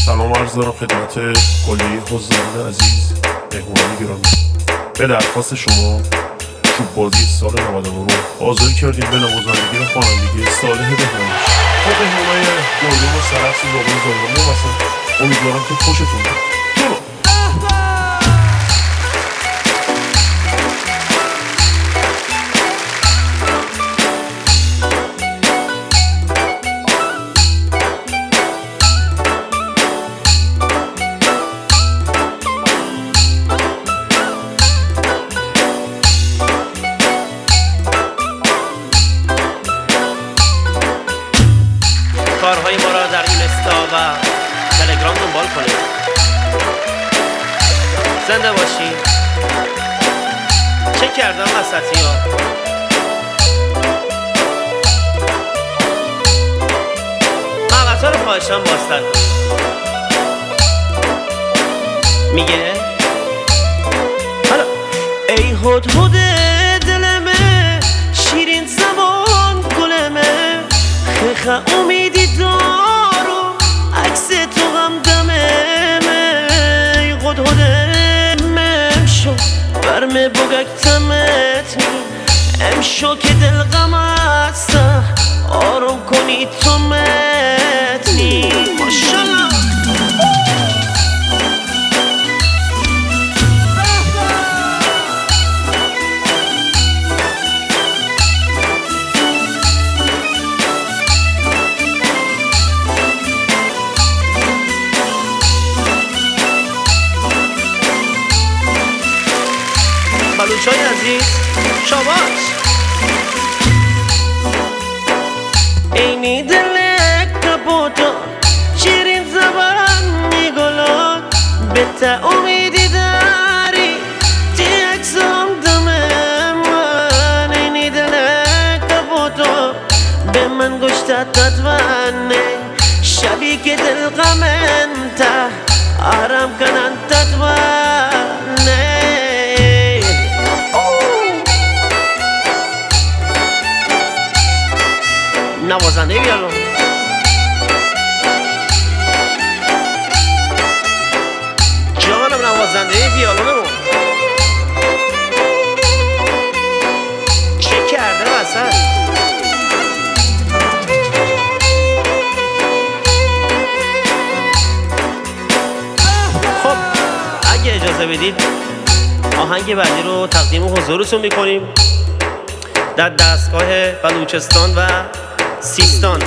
سلام عرض دارم خدمت کلیه حضارین عزیز، مهمونان گرامی. به درخواست شما چوب بازی سال 99 حاضر کردیم به نوازندگی و خوانندگی صالح بهمنش. با بهنامه گلدون و سرفس زبان زندانی مثلا. امیدوارم که خوشتون بیاد. کارهای ما را در اینستا و تلگرام دنبال کنید. زنده باشید. چه کردم وسطی ها. مقطع رو خواهشم بازتر کن. میگه حالا ای هدهد دلمه، شیرین زبان گلمه، خیخه امیدی دارو عکس تو غمدمه. ای هدهد امشو برمه بگکتمت نی، امشو که دل غمت آروم کنی تو متنی. ماشالله بلوچای عزیز شاباش. اینی دلک کبوتا شیرین زبان میگلان، به تا امیدی داری تی اکسام دمه من. اینی دلک کبوتا به من گشتت تدوانه، شبی که دل غمنتا آرام کنن تدوانه. نوازنده بیالون جانم، نوازنده بیالونمون چه کرده وسط. خب اگه اجازه بدید آهنگ بعدی رو تقدیم حضورتون میکنیم در دستگاه بلوچستان و سیستان.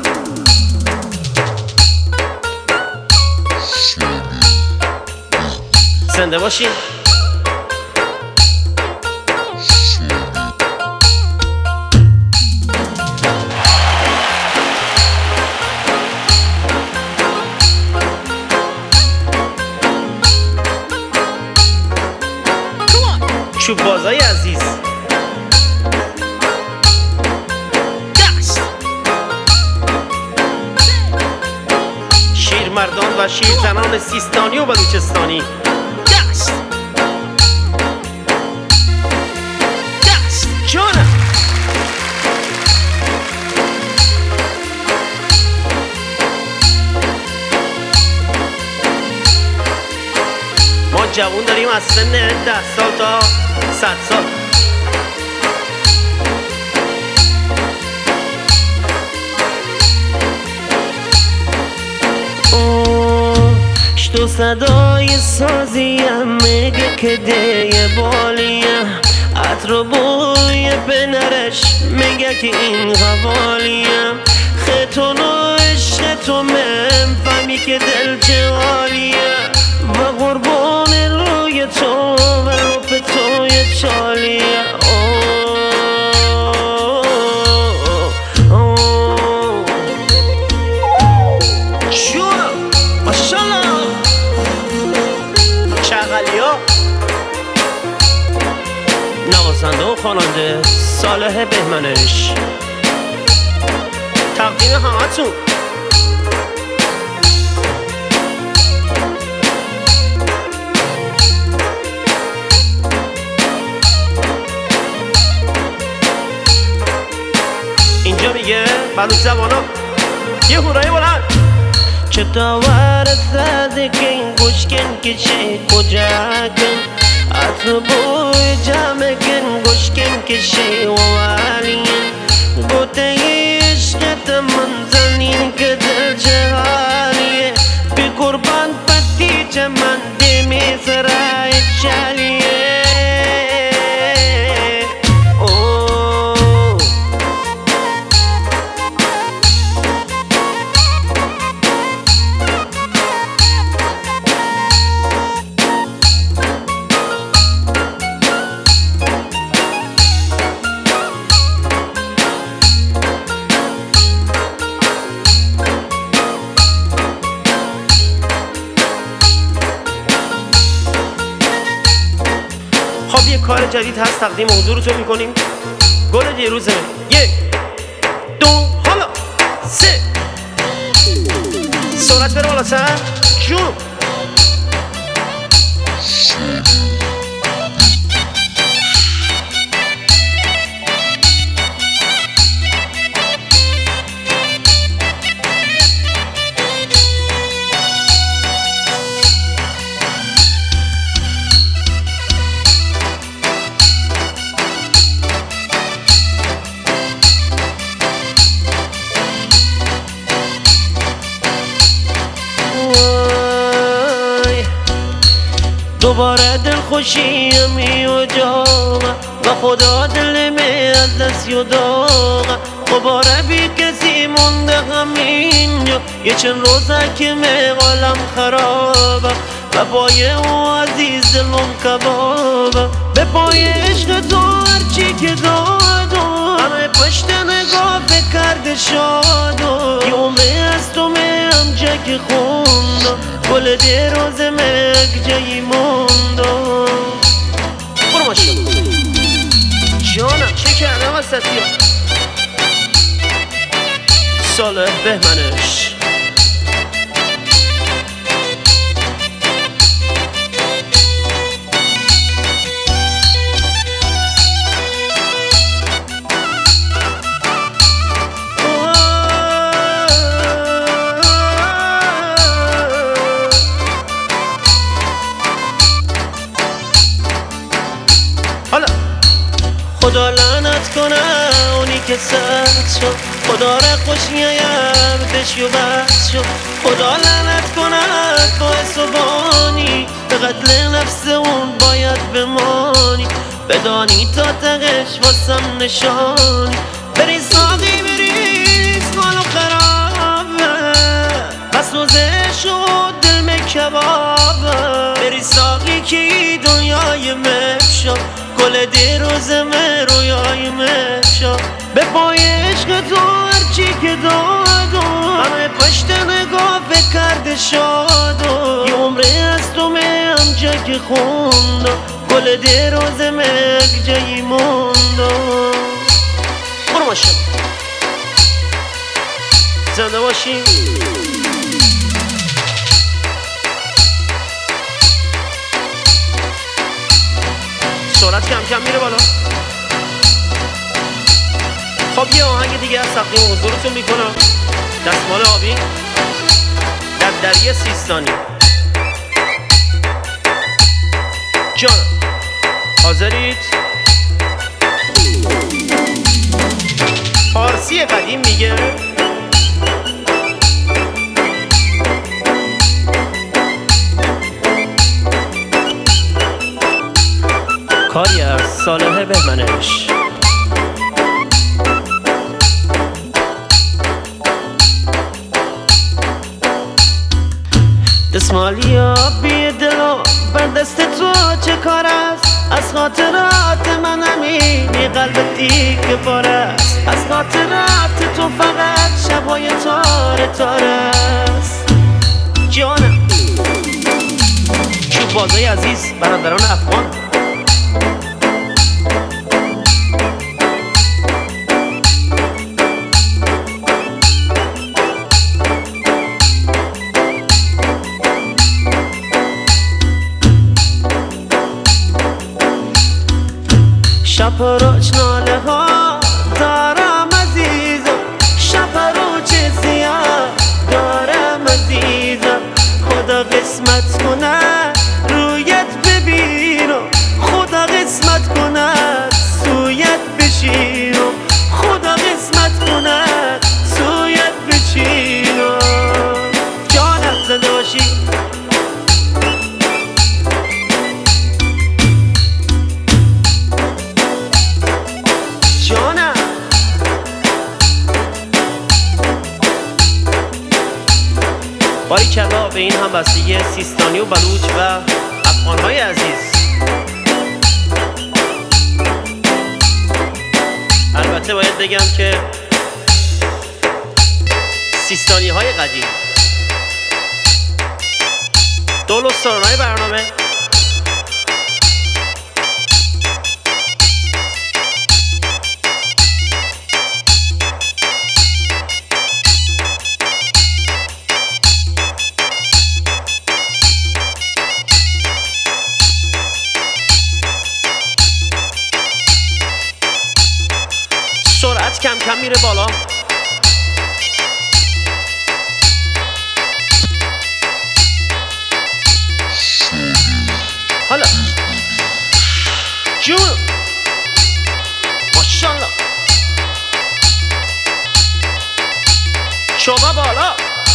زنده باشین. چوب بازای عزیز مردان و شیرزنان سیستانی و بلوچستانی. دست دست جانم. ما جوون داریم از سن 10 سال تا 100 سال. تو صدای سازیم میگه که دیه بالیم، عطر بوی پنرش میگه که این قوالیم. خطون و عشق تو منفهمی که دل جوالیه، و قربان روی تو و روپ توی چالیه. نوازنده و خواننده صالح بهمنش تقدیم همتون. اینجا میگه بلوچ زبانا یه هورایی بلند. چه تاور صدقین گوشکن کشه کجاکن عطر بوی جمعکن گوشکن کشه و والین گوته عشقت منزنین که دل جهالیه بی قربان پتی چمن دیمی سرای چالیه خب یه کار جدید هست تقدیم حضورتون میکنیم. گل دیروزه. 1 2 حالا 3 سرعت بره بالا سر جون. دوباره دل خوشیمی و جاغه و خدا دل می از دست یداغه دوباره بی کسی مونده همینجا یه چند روزه که می قلم خرابه و پای او عزیز دلم کبابه به پای عشق تو هرچی که دادو همه پشت نگاه کرده شادو یه عمره از تو میم جک خوندو گل دیروز مک جایی موندو. برو ماشین جانم چه کرده وسطی ها صالح بهمنش. خدا لعنت کنه اونی که سرد شد خدا را خوشیم بشی و بس شد خدا لعنت کنه باعث و بانی به قتل نفس اون باید بمانی بدانی تا تقش واسم نشانی بری ساقی بریز حالو خرابه بس روزه شد دل مکبابه بری ساقی که دنیای مفشا گل دیروز من رویای مفشا به پای عشق تو هرچی که دادو همه پشت نگاه کرده شادو یه عمره از تو میم جک خوندو گل دیروز مک جایی موندو. برو ماشین زنده باشی. سرعت کم کم میره بالا. خب یه آهنگ دیگه از تقدیم حضورتون میکنم. دستمال آبی در دریه سیستانی. جانم حاضرید؟ فارسی قدیم میگه کاری از صالح بهمنش. دستمالی آبی دلو بر دست تو چه کار است از خاطرات من همینی قلبتی که بار است از خاطرات تو فقط شبای تاره تاره است. جانم چوب بازای عزیز برادران افغان شب روش ناله ها دارم عزیزم شب رو چه زیاد دارم عزیزم باریکلا به این همبستگی سیستانی و بلوچ و افغانهای عزیز. البته باید بگم که سیستانی های قدیم دولستانهای برنامه سرعت کم کم میره بالا. حالا جون ماشالله شما بالا.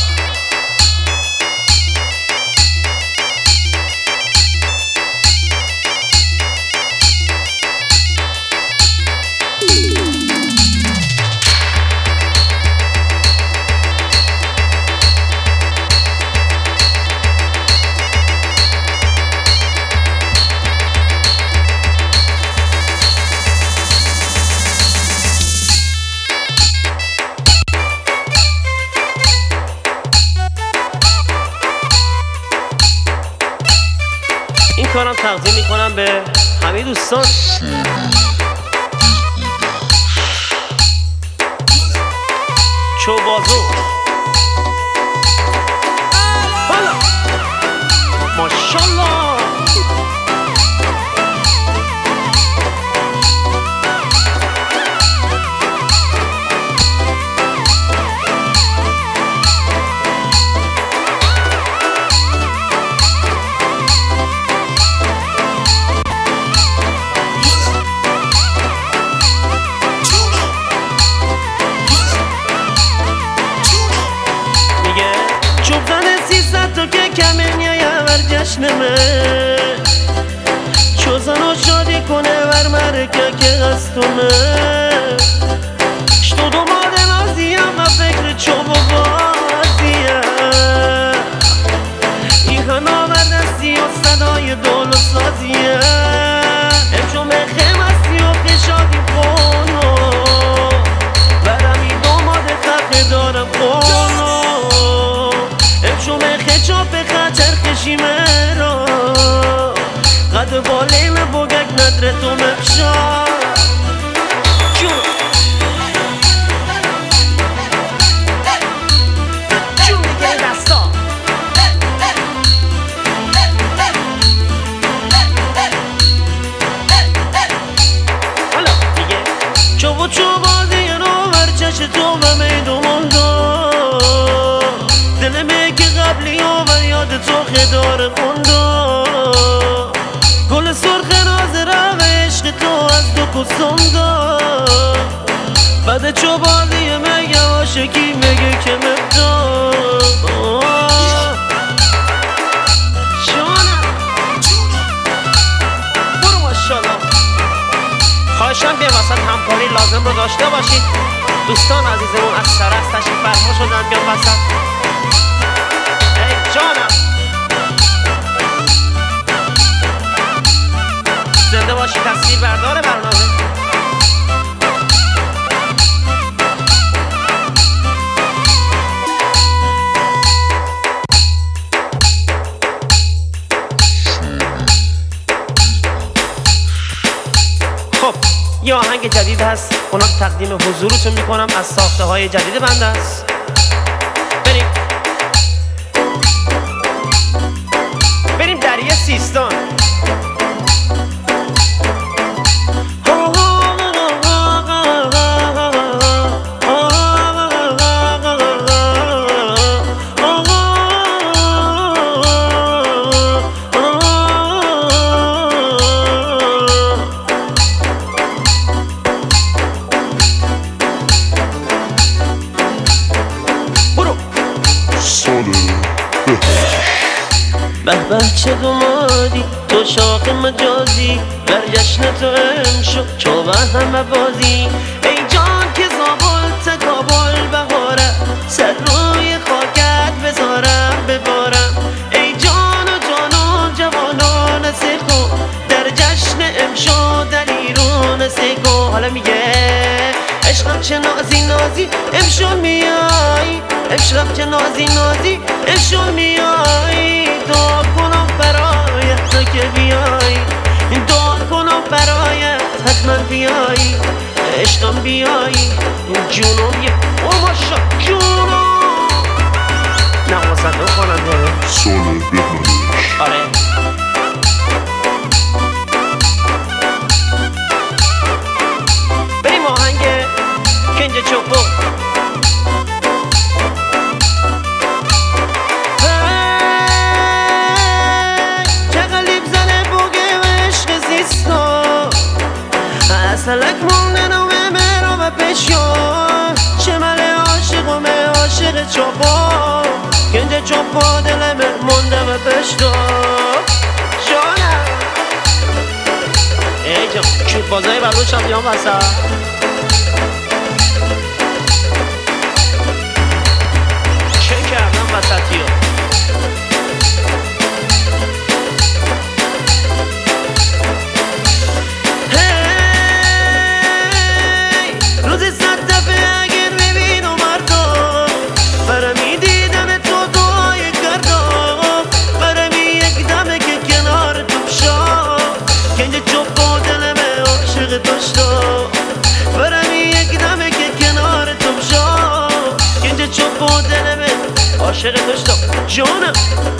این کارم تقدیم میکنم به همه دوستان چوبازو. حالا ماشالله جشنمه چو زنو شادی کنه ور مرکه که هستونه شتو دو ماده نازیم و فکر چوب و بازیه این هنا بردستی و صدای دول و سازیه امشو مخیم هستی و که شادی خونو برمی دو ماده خفه دارم خونو امشو مخی چاپ خچرخشی مرا قد بالیم بگک ندره تو مفشا جون جون دیگه دستا حالا دیگه چوب و چوبازی رو ورچش تو و میدو مندو دلمه که قبلی و یاد تو خدار خوندو گل سرخ نازره و عشق تو از دو کسم دا بعد چوبازی مگه عاشقی مگه که مبدا جانم برو ماشالله. خواهشم به وسط همکاری لازم رو داشته باشید. دوستان عزیزمون از سرست تشریف فرما شدن بیان وسط. ای جانم زنده باشی تصویر بردار برنامه. خب یه آهنگ جدید هست اونا تقدیم حضورتون میکنم از ساخته های جدید بنده است. بریم دریه سیستان. به به چه دمادی تو شاخ مجازی بر جشن تو امشو چوبه همه بازی ای جان که زابل تکابل بهاره سر روی خاکت بذارم عشقم چه نازی نازی امشون میای، عشقم چه نازی نازی امشون میای. دعا کنم برایت تو که بیای، دعا کنم برایت حتما بیای، عشقم بیای جونم یه ماشا جونم. نوازنده و خواننده سال بهمنش. آره بریم آهنگ کنج چوبو. چقلیب زنه بوگه و عشق زیستا اصلک مونده نومه مرا و پشیان چه مله عاشقم عاشق چوبو کنج چوبو دلم مونده و پشتا جانم. ای جان چوب بازای بلوش هم بیان وسط. چه کردم وسطی ها روزی 100 دفعه اگر ببینم مردم برمی دیدن تو دعای کردم، برمی یک دمه که کنار تو بشا کنج چوب با دلم عاشق داشتا، برمی یک دمه که کنار تو بشا کنج چوب با دلم عاشق داشتا جانم.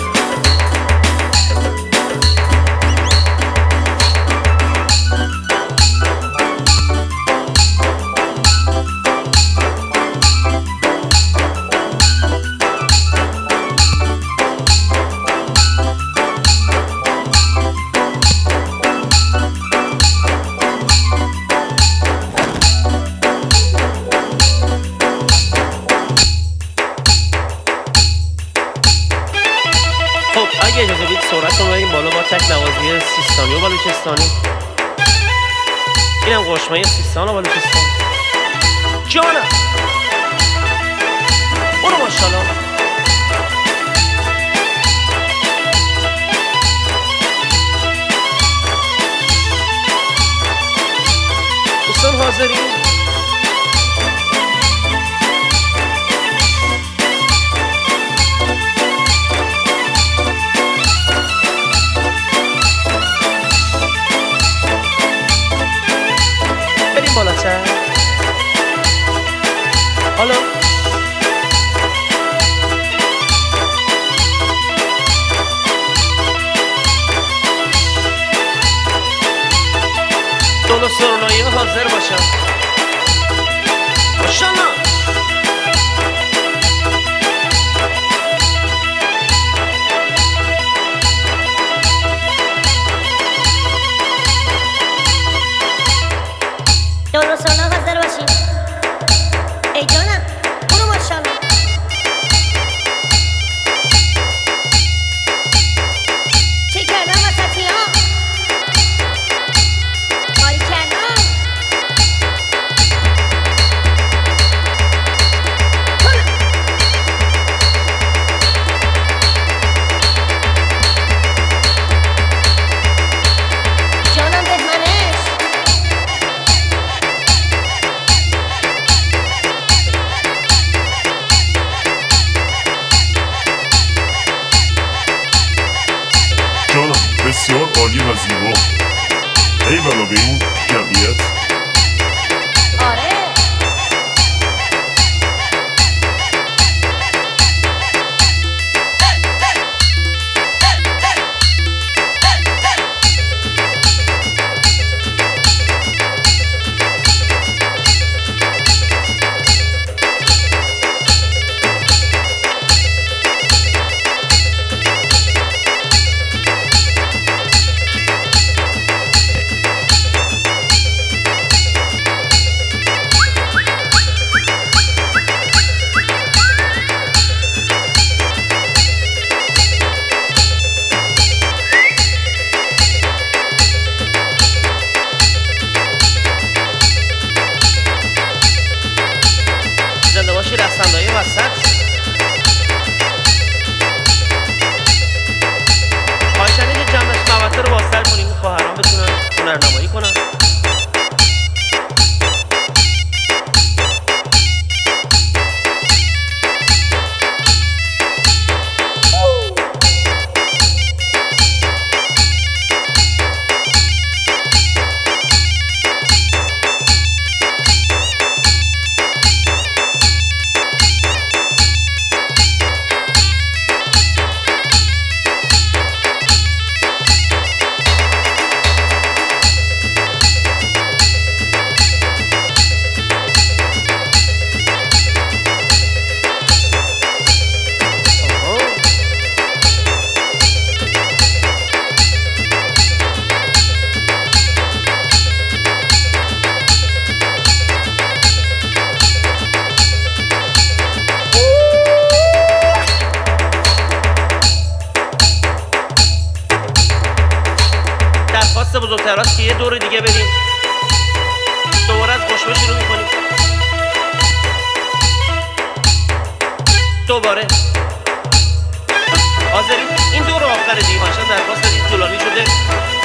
اگه اجازه بدید سرعت رو بریم بالا با تک نوازی سیستانی و بلوچستانی. اینم قشمه سیستان و بلوچستان جانم. برو ماشالله. دوستان حاضرین؟ بالاتر حالا دولو سرنایی حاضر باشم ماشالله. دولو سرنا حاضر باشین. ای جانم برو ماشالله. چه کردم وسطی ها ماری کردم. جانم بهمنش. جانم بسیار عالی و زیبا. ای بلا به این جمعیت. آره بزرگتر است که یه دور دیگه بریم دوباره از خوشبه شروع میکنیم. دوباره حاضرین؟ این دور آخر دیگه ماشا درخواست دادید طولانی شده.